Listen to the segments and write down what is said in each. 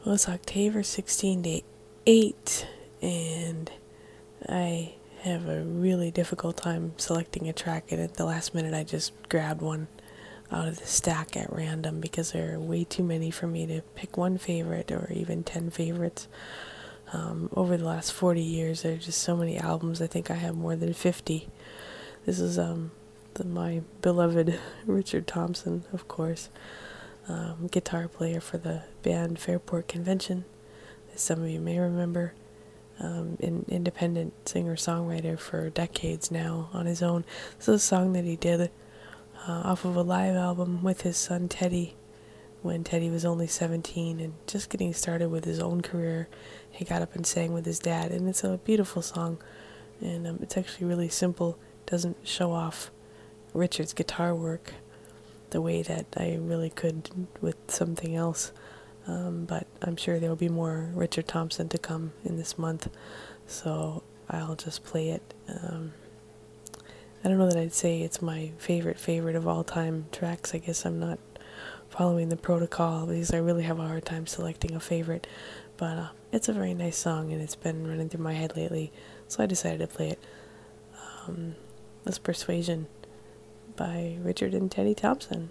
Well, it's October 16 to 8, and I have a really difficult time selecting a track, and at the last minute I just grabbed one out of the stack at random because there are way too many for me to pick one favorite or even 10 favorites. Over the last 40 years, there are just so many albums. I think I have more than 50. This is my beloved Richard Thompson, of course, guitar player for the band Fairport Convention, as some of you may remember. An independent singer-songwriter for decades now on his own. This is a song that he did off of a live album with his son Teddy when Teddy was only 17 and just getting started with his own career. He got up and sang with his dad, and it's a beautiful song, and it's actually really simple. It doesn't show off Richard's guitar work the way that I really could with something else. But I'm sure there will be more Richard Thompson to come in this month, so I'll just play it. I don't know that I'd say it's my favorite of all time tracks. I guess I'm not following the protocol because I really have a hard time selecting a favorite, but it's a very nice song and it's been running through my head lately, so I decided to play it. That's Persuasion by Richard and Teddy Thompson.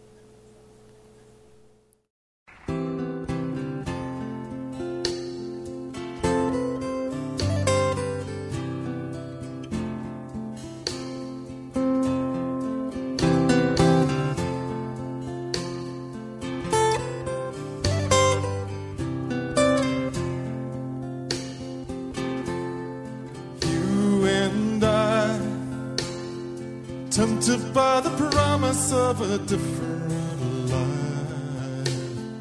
Tempted by the promise of a different life,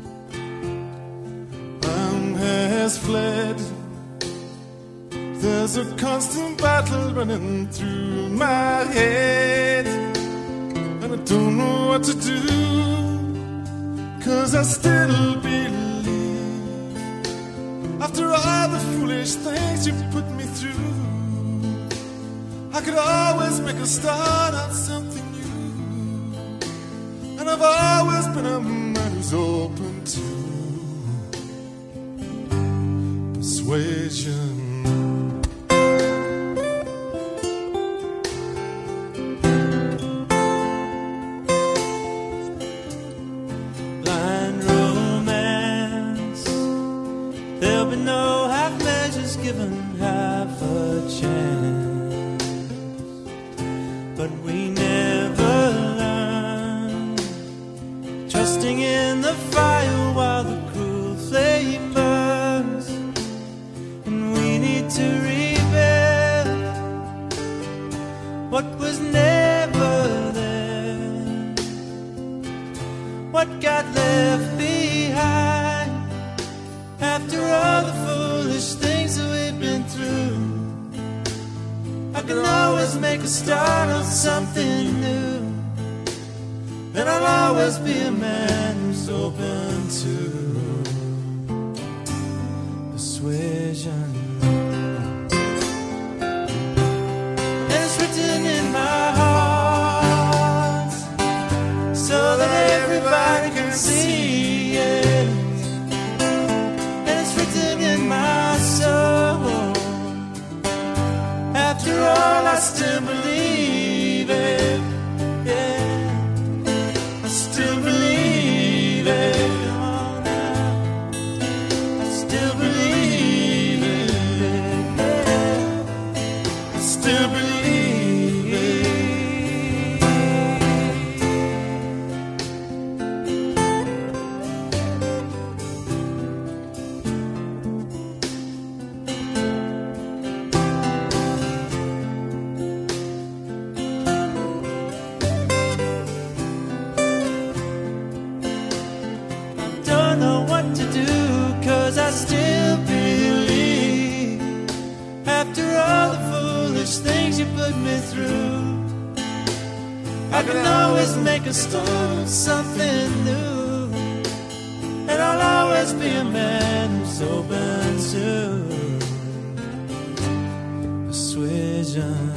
time has fled. There's a constant battle running through my head, and I don't know what to do, 'cause I still believe. After all the foolish things you put me through, I could always make a start on something new, and I've always been a man who's open to persuasion. Blind romance, there'll be no half measures given half a chance. But we never learn, trusting in the fire while the cruel flame burns. And we need to rebuild what was never there, what got left behind after all the foolish things that we've been through. I can always make a start on something new, and I'll always be a man who's open to persuasion. And it's written in my heart so that everybody can see it, and it's written in my soul. After all, I still believe it, yeah, I still believe it, oh, now. I still believe it, yeah, I still believe it. I still believe after all the foolish things you put me through. I can always make a start, something new, and I'll always be a man who's open to persuasion.